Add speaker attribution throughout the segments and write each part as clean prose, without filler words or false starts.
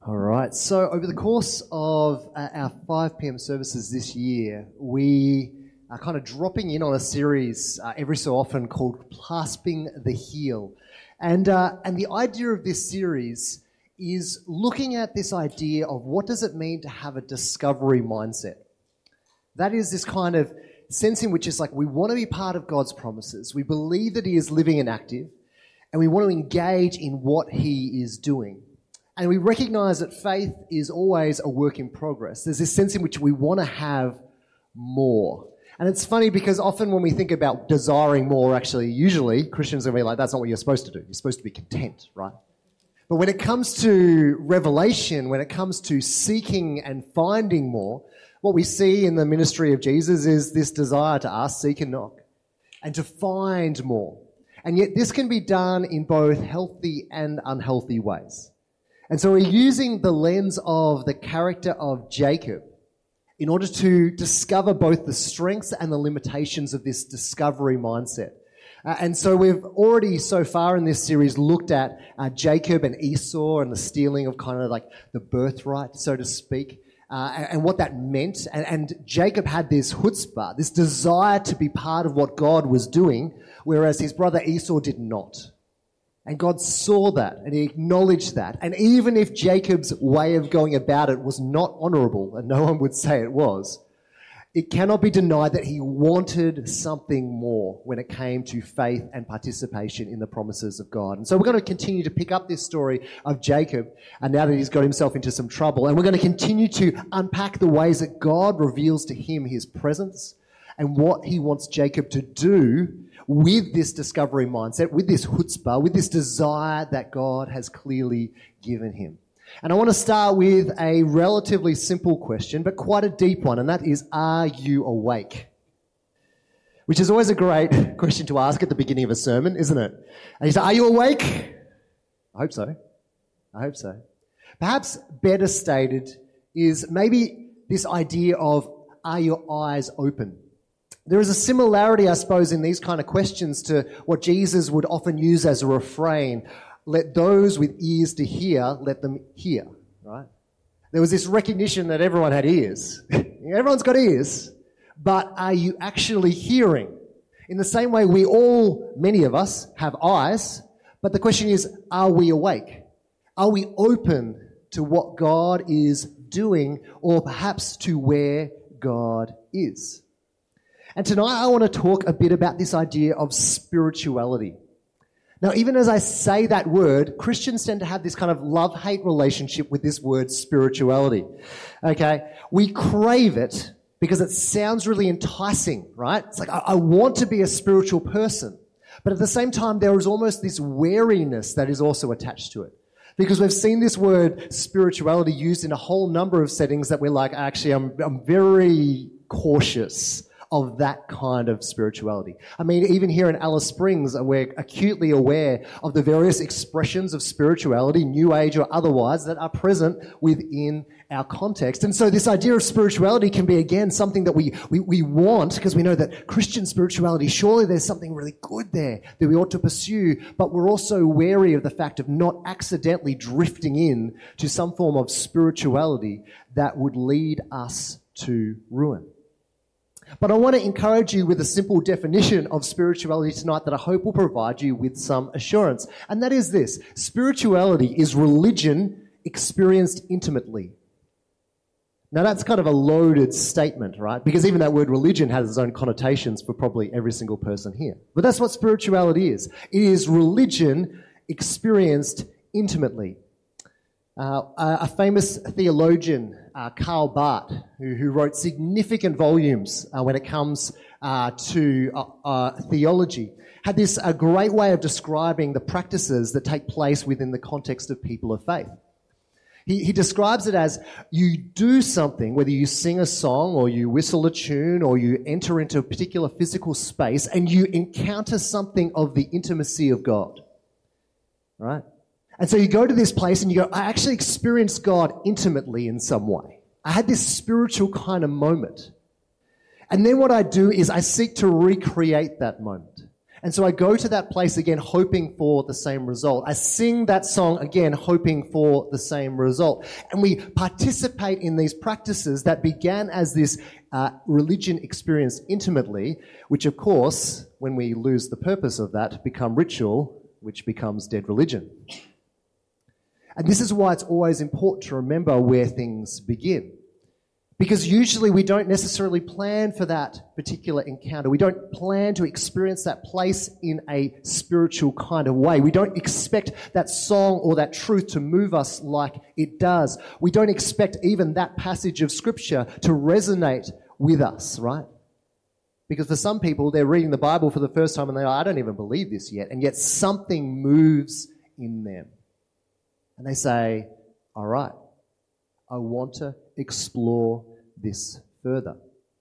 Speaker 1: All right. So over the course of our 5 p.m. services this year, we are kind of dropping in on a series every so often called Clasping the Heel. And the idea of this series is looking at this idea of what does it mean to have a discovery mindset. That is this kind of sense in which it's like we want to be part of God's promises. We believe that He is living and active, and we want to engage in what He is doing. And we recognize that faith is always a work in progress. There's this sense in which we want to have more. And it's funny because often when we think about desiring more, actually, usually Christians are going to be like, that's not what you're supposed to do. You're supposed to be content, right? But when it comes to revelation, when it comes to seeking and finding more, what we see in the ministry of Jesus is this desire to ask, seek and knock, and to find more. And yet this can be done in both healthy and unhealthy ways. And so we're using the lens of the character of Jacob in order to discover both the strengths and the limitations of this discovery mindset. And so we've already so far in this series looked at Jacob and Esau and the stealing of kind of like the birthright, so to speak, and what that meant. And Jacob had this chutzpah, this desire to be part of what God was doing, whereas his brother Esau did not. And God saw that and He acknowledged that. And even if Jacob's way of going about it was not honourable, and no one would say it was, it cannot be denied that he wanted something more when it came to faith and participation in the promises of God. And so we're going to continue to pick up this story of Jacob, and now that he's got himself into some trouble. And we're going to continue to unpack the ways that God reveals to him His presence and what He wants Jacob to do with this discovery mindset, with this chutzpah, with this desire that God has clearly given him. And I want to start with a relatively simple question, but quite a deep one, and that is, are you awake? Which is always a great question to ask at the beginning of a sermon, isn't it? And you say, are you awake? I hope so. I hope so. Perhaps better stated is maybe this idea of, are your eyes open? There is a similarity, I suppose, in these kind of questions to what Jesus would often use as a refrain. Let those with ears to hear, let them hear, right? There was this recognition that everyone had ears. Everyone's got ears. But are you actually hearing? In the same way, many of us, have eyes. But the question is, are we awake? Are we open to what God is doing, or perhaps to where God is? And tonight I want to talk a bit about this idea of spirituality. Now, even as I say that word, Christians tend to have this kind of love-hate relationship with this word spirituality. Okay? We crave it because it sounds really enticing, right? It's like, I want to be a spiritual person. But at the same time, there is almost this wariness that is also attached to it. Because we've seen this word spirituality used in a whole number of settings that we're like, actually, I'm very cautious of that kind of spirituality. I mean, even here in Alice Springs, we're acutely aware of the various expressions of spirituality, New Age or otherwise, that are present within our context. And so this idea of spirituality can be, again, something that we want, because we know that Christian spirituality, surely there's something really good there that we ought to pursue, but we're also wary of the fact of not accidentally drifting in to some form of spirituality that would lead us to ruin. But I want to encourage you with a simple definition of spirituality tonight that I hope will provide you with some assurance. And that is this: spirituality is religion experienced intimately. Now that's kind of a loaded statement, right? Because even that word religion has its own connotations for probably every single person here. But that's what spirituality is. It is religion experienced intimately. A famous theologian, Karl Barth, who wrote significant volumes when it comes to theology, had this a great way of describing the practices that take place within the context of people of faith. He describes it as you do something, whether you sing a song or you whistle a tune or you enter into a particular physical space, and you encounter something of the intimacy of God, right? And so you go to this place and you go, I actually experienced God intimately in some way. I had this spiritual kind of moment. And then what I do is I seek to recreate that moment. And so I go to that place again hoping for the same result. I sing that song again hoping for the same result. And we participate in these practices that began as this religion experience intimately, which of course, when we lose the purpose of that, become ritual, which becomes dead religion. And this is why it's always important to remember where things begin. Because usually we don't necessarily plan for that particular encounter. We don't plan to experience that place in a spiritual kind of way. We don't expect that song or that truth to move us like it does. We don't expect even that passage of Scripture to resonate with us, right? Because for some people, they're reading the Bible for the first time and they're like, I don't even believe this yet. And yet something moves in them. And they say, all right, I want to explore this further.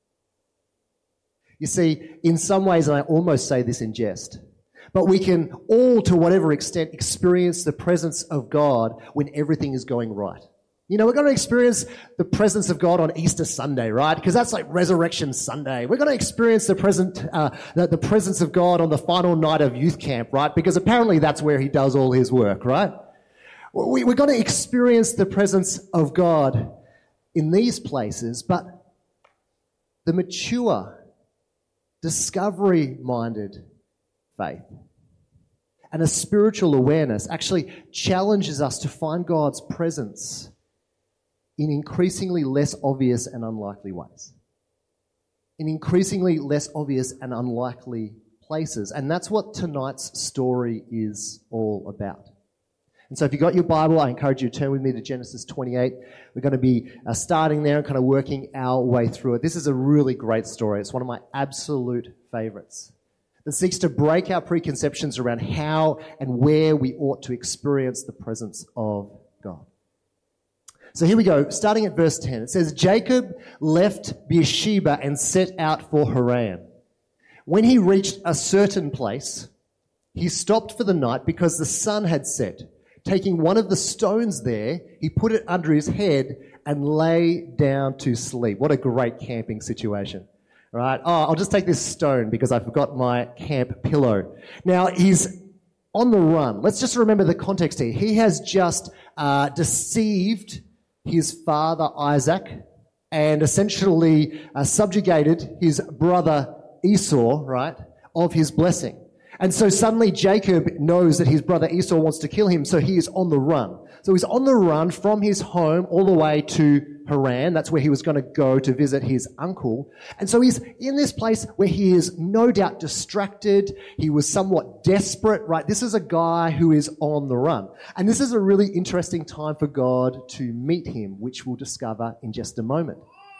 Speaker 1: You see, in some ways, and I almost say this in jest, but we can all, to whatever extent, experience the presence of God when everything is going right. You know, we're going to experience the presence of God on Easter Sunday, right? Because that's like Resurrection Sunday. We're going to experience the presence of God on the final night of youth camp, right? Because apparently that's where he does all his work, right? We're going to experience the presence of God in these places, but the mature, discovery-minded faith and a spiritual awareness actually challenges us to find God's presence in increasingly less obvious and unlikely ways. In increasingly less obvious and unlikely places. And that's what tonight's story is all about. And so if you've got your Bible, I encourage you to turn with me to Genesis 28. We're going to be starting there and kind of working our way through it. This is a really great story. It's one of my absolute favourites that seeks to break our preconceptions around how and where we ought to experience the presence of God. So here we go, starting at verse 10. It says, Jacob left Beersheba and set out for Haran. When he reached a certain place, he stopped for the night because the sun had set. Taking one of the stones there, he put it under his head and lay down to sleep. What a great camping situation, right? Oh, I'll just take this stone because I forgot my camp pillow. Now, he's on the run. Let's just remember the context here. He has just deceived his father Isaac and essentially subjugated his brother Esau, right, of his blessing. And so suddenly Jacob knows that his brother Esau wants to kill him, so he is on the run. So he's on the run from his home all the way to Haran. That's where he was going to go to visit his uncle. And so he's in this place where he is no doubt distracted. He was somewhat desperate, right? This is a guy who is on the run. And this is a really interesting time for God to meet him, which we'll discover in just a moment.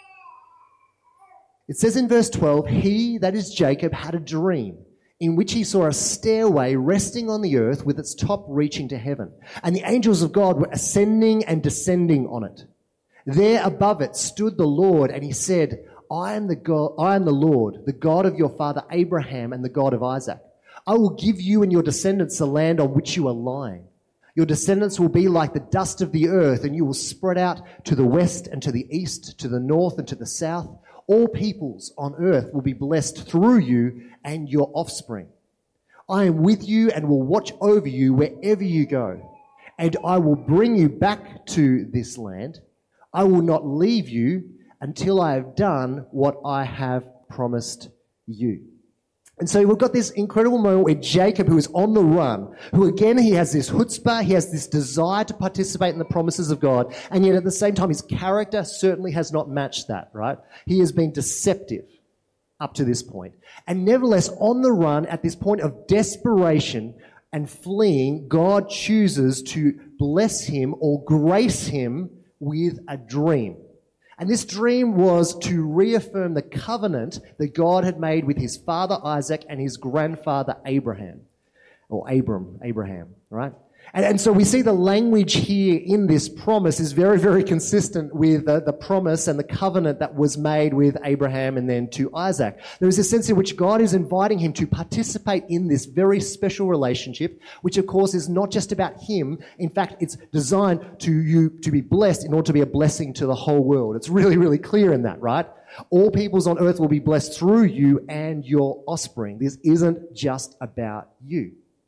Speaker 1: It says in verse 12, he, that is Jacob, had a dream in which he saw a stairway resting on the earth with its top reaching to heaven. And the angels of God were ascending and descending on it. There above it stood the Lord, and he said, I am the Lord, the God of your father Abraham and the God of Isaac. I will give you and your descendants the land on which you are lying. Your descendants will be like the dust of the earth, and you will spread out to the west and to the east, to the north and to the south. All peoples on earth will be blessed through you and your offspring. I am with you and will watch over you wherever you go, and I will bring you back to this land. I will not leave you until I have done what I have promised you. And so we've got this incredible moment where Jacob, who is on the run, who again, he has this chutzpah, he has this desire to participate in the promises of God, and yet at the same time, his character certainly has not matched that, right? He has been deceptive up to this point. And nevertheless, on the run, at this point of desperation and fleeing, God chooses to bless him or grace him with a dream. And this dream was to reaffirm the covenant that God had made with his father Isaac and his grandfather Abraham, or Abraham, right? And so we see the language here in this promise is very, very consistent with the promise and the covenant that was made with Abraham and then to Isaac. There is a sense in which God is inviting him to participate in this very special relationship, which of course is not just about him. In fact, it's designed to you to be blessed in order to be a blessing to the whole world. It's really, really clear in that, right? All peoples on earth will be blessed through you and your offspring. This isn't just about you.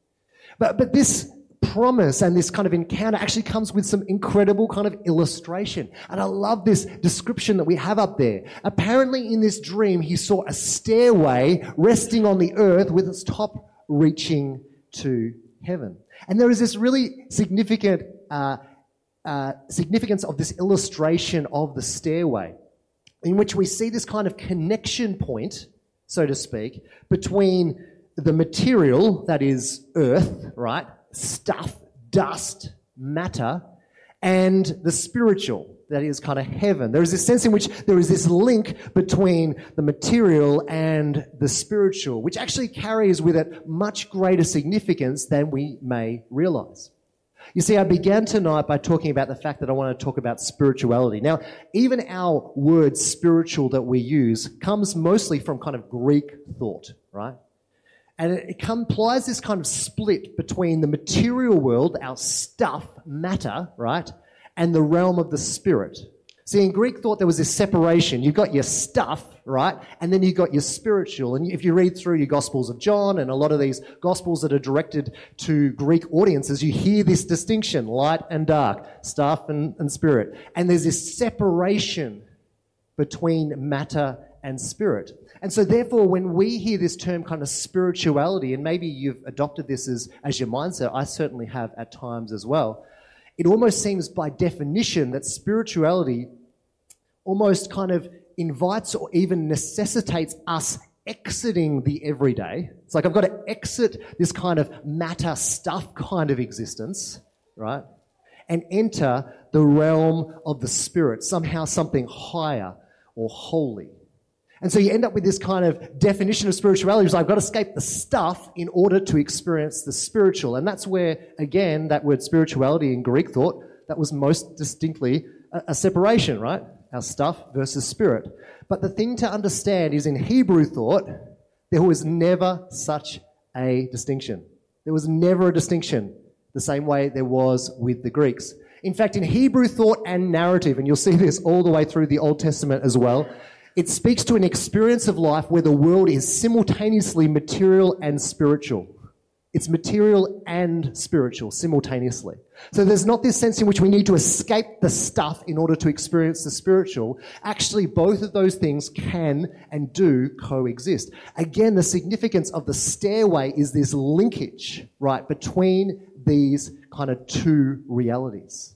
Speaker 1: But this promise and this kind of encounter actually comes with some incredible kind of illustration. And I love this description that we have up there. Apparently in this dream, he saw a stairway resting on the earth with its top reaching to heaven. And there is this really significant significance of this illustration of the stairway, in which we see this kind of connection point, so to speak, between the material, that is earth, right? Stuff, dust, matter, and the spiritual, that is kind of heaven. There is this sense in which there is this link between the material and the spiritual, which actually carries with it much greater significance than we may realize. You see, I began tonight by talking about the fact that I want to talk about spirituality. Now, even our word spiritual that we use comes mostly from kind of Greek thought, right? And it implies this kind of split between the material world, our stuff, matter, right, and the realm of the spirit. See, in Greek thought, there was this separation. You've got your stuff, right, and then you've got your spiritual. And if you read through your Gospels of John and a lot of these Gospels that are directed to Greek audiences, you hear this distinction, light and dark, stuff and spirit. And there's this separation between matter and spirit. And so therefore, when we hear this term kind of spirituality, and maybe you've adopted this as your mindset, I certainly have at times as well, it almost seems by definition that spirituality almost kind of invites or even necessitates us exiting the everyday. It's like I've got to exit this kind of matter stuff kind of existence, right? And enter the realm of the spirit, somehow something higher or holy. And so you end up with this kind of definition of spirituality, which is I've got to escape the stuff in order to experience the spiritual. And that's where, again, that word spirituality in Greek thought, that was most distinctly a separation, right? Our stuff versus spirit. But the thing to understand is in Hebrew thought, there was never such a distinction. There was never a distinction the same way there was with the Greeks. In fact, in Hebrew thought and narrative, and you'll see this all the way through the Old Testament as well, it speaks to an experience of life where the world is simultaneously material and spiritual. It's material and spiritual simultaneously. So there's not this sense in which we need to escape the stuff in order to experience the spiritual. Actually, both of those things can and do coexist. Again, the significance of the stairway is this linkage, right, between these kind of two realities.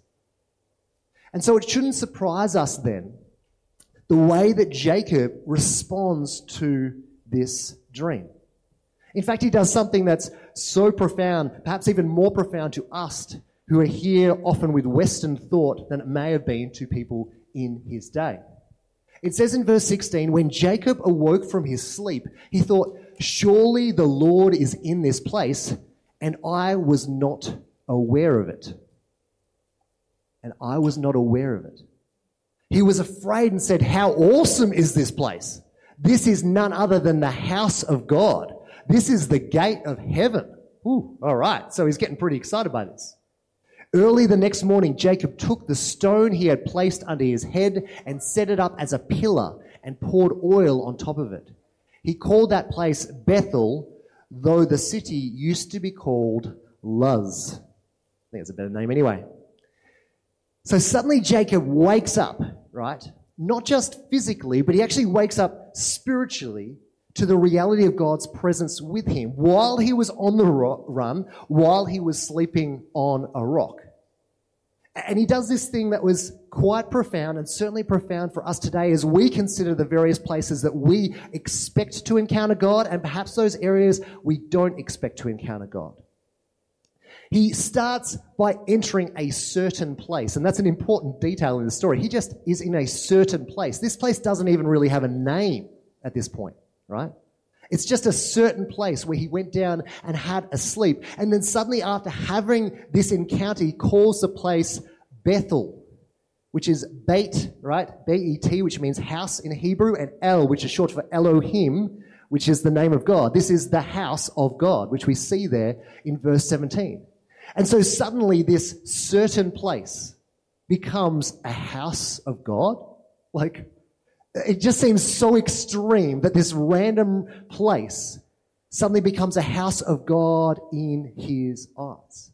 Speaker 1: And so it shouldn't surprise us then the way that Jacob responds to this dream. In fact, he does something that's so profound, perhaps even more profound to us who are here often with Western thought than it may have been to people in his day. It says in verse 16, when Jacob awoke from his sleep, he thought, surely the Lord is in this place, and I was not aware of it. And I was not aware of it. He was afraid and said, how awesome is this place? This is none other than the house of God. This is the gate of heaven. Ooh, all right. So he's getting pretty excited by this. Early the next morning, Jacob took the stone he had placed under his head and set it up as a pillar and poured oil on top of it. He called that place Bethel, though the city used to be called Luz. I think it's a better name anyway. So suddenly Jacob wakes up, right? Not just physically, but he actually wakes up spiritually to the reality of God's presence with him while he was on the run, while he was sleeping on a rock. And he does this thing that was quite profound and certainly profound for us today as we consider the various places that we expect to encounter God and perhaps those areas we don't expect to encounter God. He starts by entering a certain place, and that's an important detail in the story. He just is in a certain place. This place doesn't even really have a name at this point, right? It's just a certain place where he went down and had a sleep. And then suddenly after having this encounter, he calls the place Bethel, which is Beit, right? B-E-T, which means house in Hebrew, and El, which is short for Elohim, which is the name of God. This is the house of God, which we see there in verse 17. And so suddenly this certain place becomes a house of God. Like, it just seems so extreme that this random place suddenly becomes a house of God in his eyes.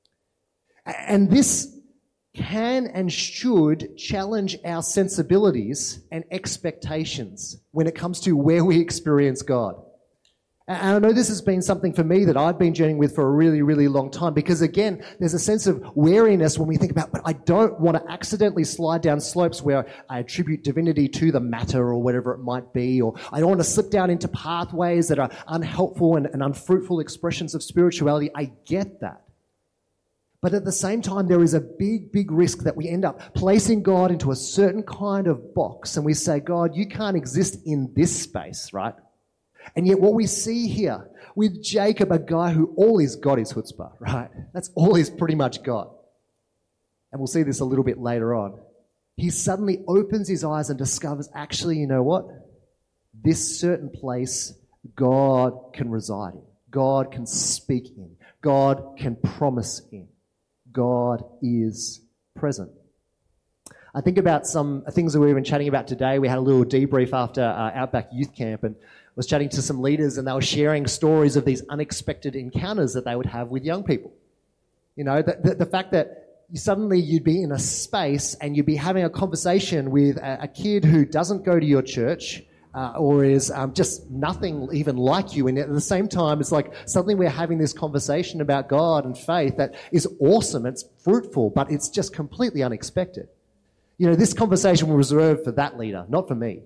Speaker 1: And this can and should challenge our sensibilities and expectations when it comes to where we experience God. And I know this has been something for me that I've been journeying with for a really, really long time, because again, there's a sense of wariness when we think about, but I don't want to accidentally slide down slopes where I attribute divinity to the matter or whatever it might be, or I don't want to slip down into pathways that are unhelpful and unfruitful expressions of spirituality. I get that. But at the same time, there is a big, big risk that we end up placing God into a certain kind of box, and we say, God, you can't exist in this space, right? And yet what we see here with Jacob, a guy who all he's got is chutzpah, right? That's all he's pretty much got. And we'll see this a little bit later on. He suddenly opens his eyes and discovers, actually, you know what? This certain place, God can reside in. God can speak in. God can promise in. God is present. I think about some things that we've been chatting about today. We had a little debrief after Outback Youth Camp, and was chatting to some leaders, and they were sharing stories of these unexpected encounters that they would have with young people. You know, the fact that you'd be in a space and you'd be having a conversation with a kid who doesn't go to your church or is just nothing even like you, and at the same time it's like suddenly we're having this conversation about God and faith that is awesome, it's fruitful, but it's just completely unexpected. You know, this conversation was reserved for that leader, not for me.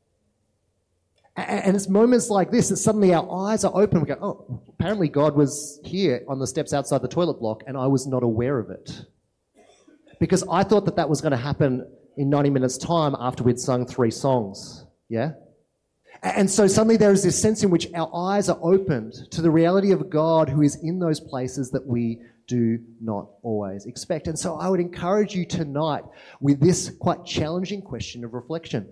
Speaker 1: And it's moments like this that suddenly our eyes are open. We go, oh, apparently God was here on the steps outside the toilet block and I was not aware of it. Because I thought that was going to happen in 90 minutes' time after we'd sung 3 songs. Yeah? And so suddenly there is this sense in which our eyes are opened to the reality of a God who is in those places that we do not always expect. And so I would encourage you tonight with this quite challenging question of reflection.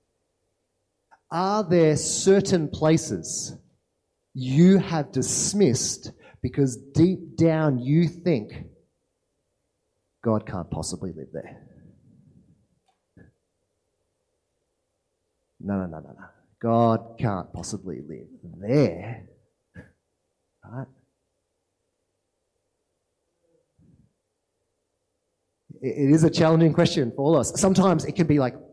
Speaker 1: Are there certain places you have dismissed because deep down you think God can't possibly live there? No. God can't possibly live there. Right? It is a challenging question for all of us. Sometimes it can be like,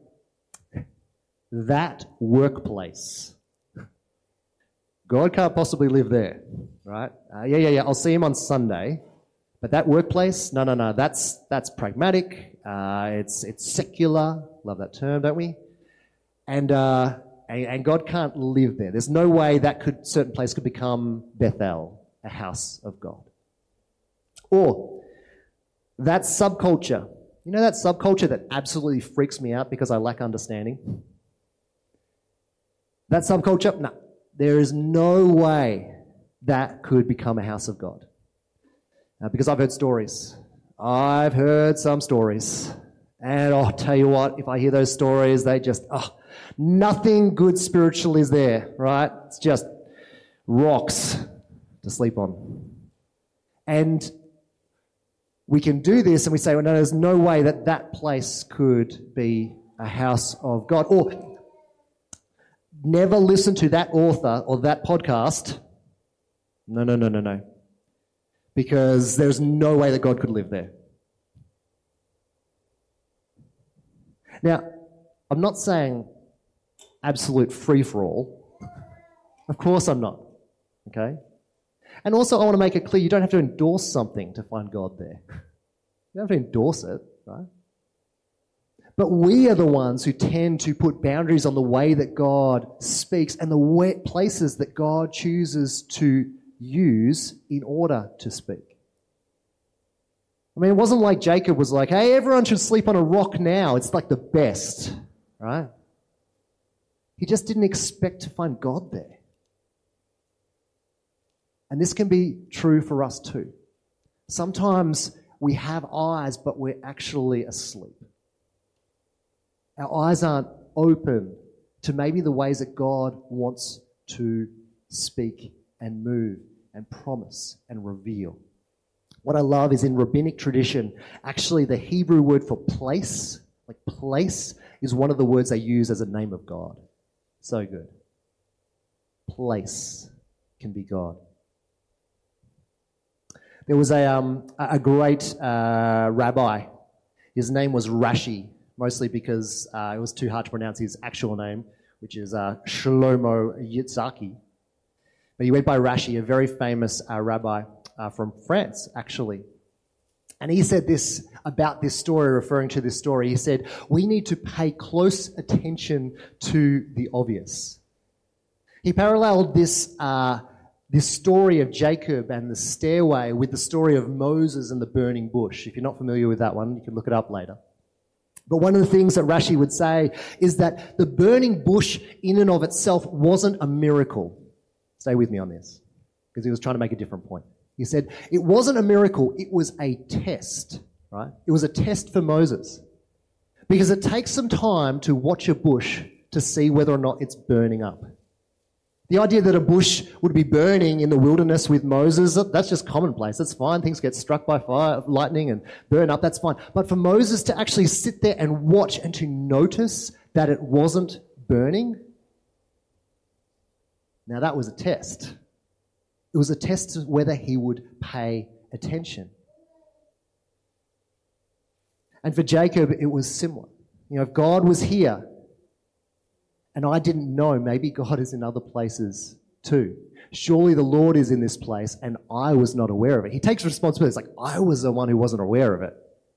Speaker 1: that workplace. God can't possibly live there, right? Yeah. I'll see him on Sunday, but that workplace, no. That's pragmatic. It's secular. Love that term, don't we? And God can't live there. There's no way that certain place could become Bethel, a house of God. Or that subculture. You know that subculture that absolutely freaks me out because I lack understanding? That subculture, no, there is no way that could become a house of God. Because I've heard stories. I've heard some stories. And I'll tell you what, if I hear those stories, they just, nothing good spiritual is there, right? It's just rocks to sleep on. And we can do this and we say, well, no, there's no way that place could be a house of God. Or never listen to that author or that podcast. No. Because there's no way that God could live there. Now, I'm not saying absolute free-for-all. Of course I'm not. Okay? And also I want to make it clear, you don't have to endorse something to find God there. You don't have to endorse it, right? But we are the ones who tend to put boundaries on the way that God speaks and the places that God chooses to use in order to speak. I mean, it wasn't like Jacob was like, hey, everyone should sleep on a rock now. It's like the best, right? He just didn't expect to find God there. And this can be true for us too. Sometimes we have eyes, but we're actually asleep. Our eyes aren't open to maybe the ways that God wants to speak and move and promise and reveal. What I love is in rabbinic tradition, actually the Hebrew word for place, like place, is one of the words they use as a name of God. So good. Place can be God. There was a great rabbi. His name was Rashi, mostly because it was too hard to pronounce his actual name, which is Shlomo Yitzhaki. But he went by Rashi, a very famous rabbi from France, actually. And he said this about this story, referring to this story. He said, we need to pay close attention to the obvious. He paralleled this story of Jacob and the stairway with the story of Moses and the burning bush. If you're not familiar with that one, you can look it up later. But one of the things that Rashi would say is that the burning bush in and of itself wasn't a miracle. Stay with me on this, because he was trying to make a different point. He said, it wasn't a miracle, it was a test, right? It was a test for Moses. Because it takes some time to watch a bush to see whether or not it's burning up. The idea that a bush would be burning in the wilderness with Moses, that's just commonplace. That's fine. Things get struck by fire, lightning and burn up. That's fine. But for Moses to actually sit there and watch and to notice that it wasn't burning, now that was a test. It was a test of whether he would pay attention. And for Jacob, it was similar. You know, if God was here, and I didn't know, maybe God is in other places too. Surely the Lord is in this place and I was not aware of it. He takes responsibility. It's like, I was the one who wasn't aware of it.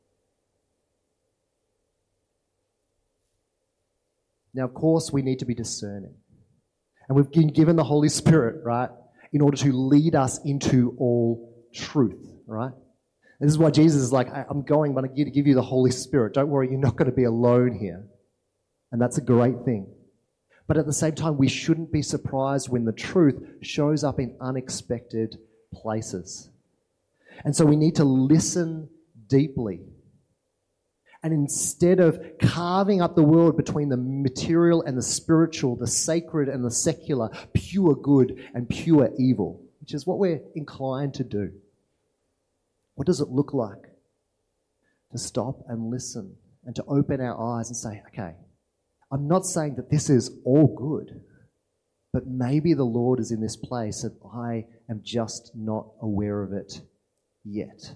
Speaker 1: Now, of course, we need to be discerning. And we've been given the Holy Spirit, right, in order to lead us into all truth, right? And this is why Jesus is like, I'm going, but I'm going to give you the Holy Spirit. Don't worry, you're not going to be alone here. And that's a great thing. But at the same time, we shouldn't be surprised when the truth shows up in unexpected places. And so we need to listen deeply. And instead of carving up the world between the material and the spiritual, the sacred and the secular, pure good and pure evil, which is what we're inclined to do, what does it look like to stop and listen and to open our eyes and say, okay, I'm not saying that this is all good, but maybe the Lord is in this place and I am just not aware of it yet.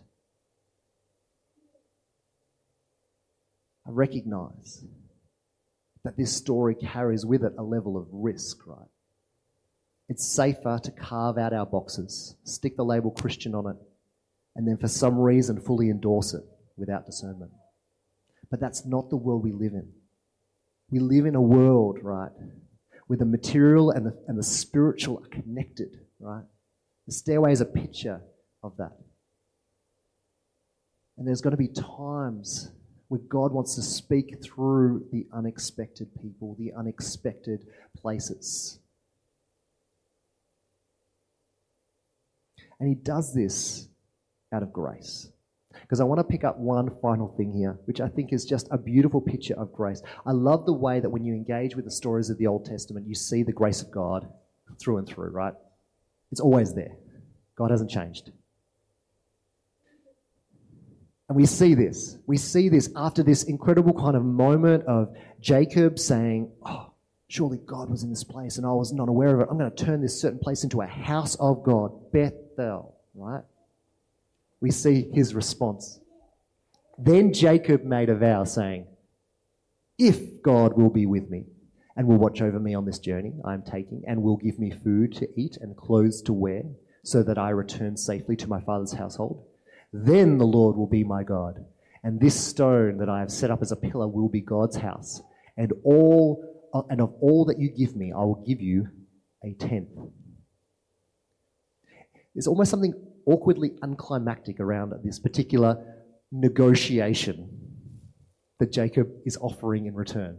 Speaker 1: I recognize that this story carries with it a level of risk, right? It's safer to carve out our boxes, stick the label Christian on it, and then for some reason fully endorse it without discernment. But that's not the world we live in. We live in a world, right, where the material and the spiritual are connected, right? The stairway is a picture of that. And there's going to be times where God wants to speak through the unexpected people, the unexpected places. And he does this out of grace. Because I want to pick up one final thing here, which I think is just a beautiful picture of grace. I love the way that when you engage with the stories of the Old Testament, you see the grace of God through and through, right? It's always there. God hasn't changed. And we see this. We see this after this incredible kind of moment of Jacob saying, oh, surely God was in this place and I was not aware of it. I'm going to turn this certain place into a house of God, Bethel, right? We see his response. Then Jacob made a vow saying, if God will be with me and will watch over me on this journey I am taking and will give me food to eat and clothes to wear so that I return safely to my father's household, then the Lord will be my God. And this stone that I have set up as a pillar will be God's house. And of all that you give me, I will give you a tenth. There's almost something awkwardly unclimactic around this particular negotiation that Jacob is offering in return.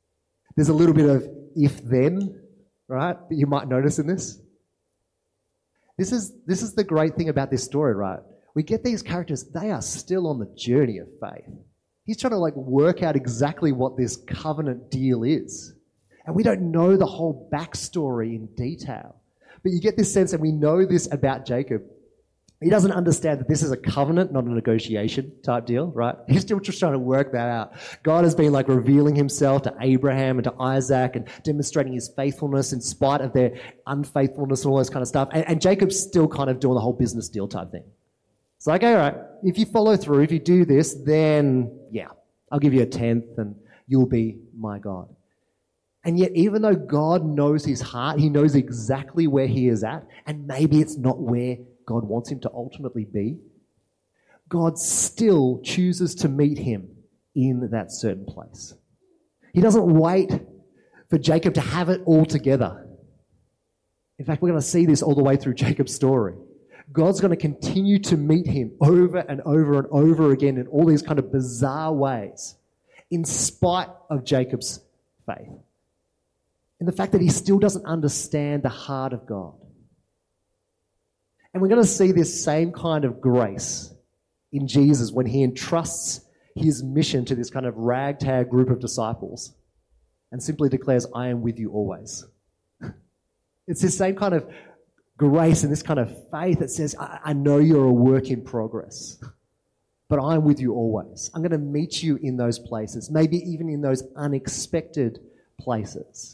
Speaker 1: There's a little bit of if-then, right, that you might notice in this. This is the great thing about this story, right? We get these characters, they are still on the journey of faith. He's trying to work out exactly what this covenant deal is. And we don't know the whole backstory in detail. But you get this sense, and we know this about Jacob. He doesn't understand that this is a covenant, not a negotiation type deal, right? He's still just trying to work that out. God has been revealing himself to Abraham and to Isaac and demonstrating his faithfulness in spite of their unfaithfulness and all this kind of stuff. And Jacob's still kind of doing the whole business deal type thing. It's all right, if you follow through, if you do this, then yeah, I'll give you a tenth and you'll be my God. And yet, even though God knows his heart, he knows exactly where he is at, and maybe it's not where God wants him to ultimately be, God still chooses to meet him in that certain place. He doesn't wait for Jacob to have it all together. In fact, we're going to see this all the way through Jacob's story. God's going to continue to meet him over and over and over again in all these kind of bizarre ways, in spite of Jacob's faith. And the fact that he still doesn't understand the heart of God. And we're going to see this same kind of grace in Jesus when he entrusts his mission to this kind of ragtag group of disciples and simply declares, I am with you always. It's this same kind of grace and this kind of faith that says, I know you're a work in progress, but I'm with you always. I'm going to meet you in those places, maybe even in those unexpected places,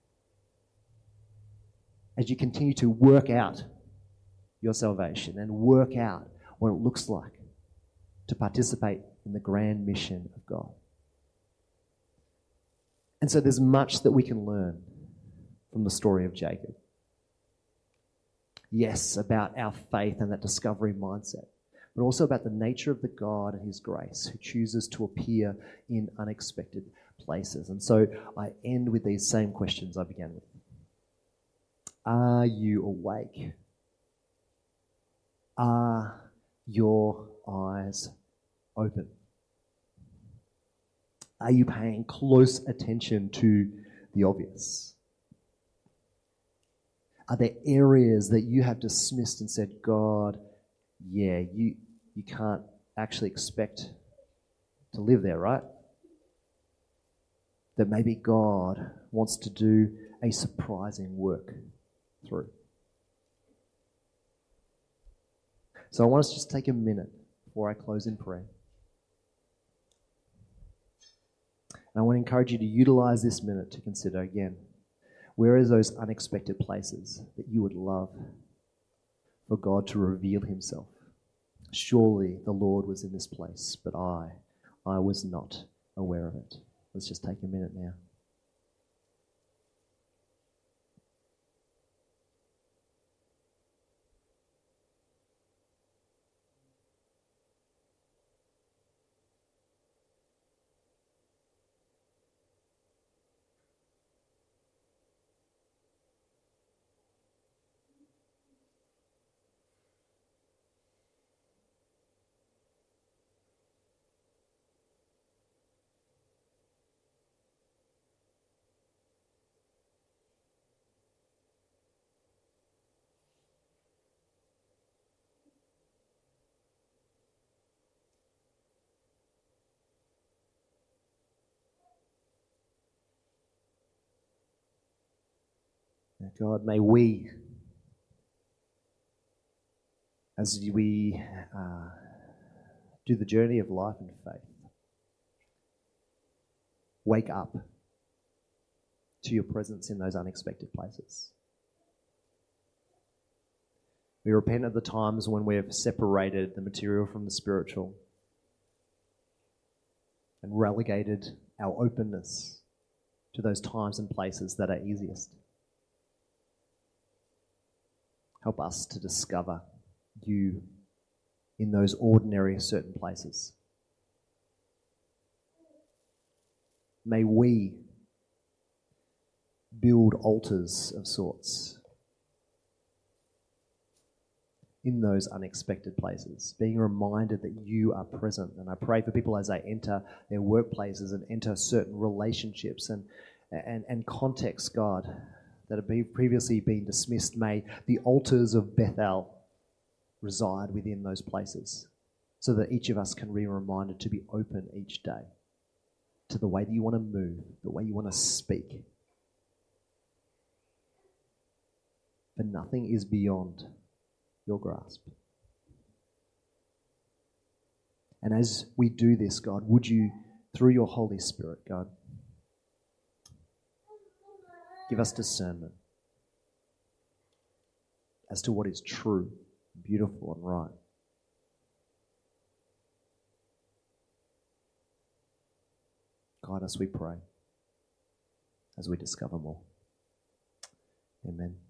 Speaker 1: as you continue to work out your salvation and work out what it looks like to participate in the grand mission of God. And so there's much that we can learn from the story of Jacob. Yes, about our faith and that discovery mindset, but also about the nature of the God and his grace who chooses to appear in unexpected places. And so I end with these same questions I began with. Are you awake? Are your eyes open? Are you paying close attention to the obvious? Are there areas that you have dismissed and said, God, yeah, you can't actually expect to live there, right? That maybe God wants to do a surprising work through. So I want us to just take a minute before I close in prayer. And I want to encourage you to utilize this minute to consider again, where are those unexpected places that you would love for God to reveal himself? Surely the Lord was in this place, but I was not aware of it. Let's just take a minute now. God, may we, as we do the journey of life and faith, wake up to your presence in those unexpected places. We repent of the times when we have separated the material from the spiritual and relegated our openness to those times and places that are easiest. Help us to discover you in those ordinary certain places. May we build altars of sorts in those unexpected places, being reminded that you are present. And I pray for people as they enter their workplaces and enter certain relationships and contexts, God, that have previously been dismissed, may the altars of Bethel reside within those places, so that each of us can be reminded to be open each day to the way that you want to move, the way you want to speak. For nothing is beyond your grasp. And as we do this, God, would you, through your Holy Spirit, God, give us discernment as to what is true, beautiful, and right. Guide us, we pray, as we discover more. Amen.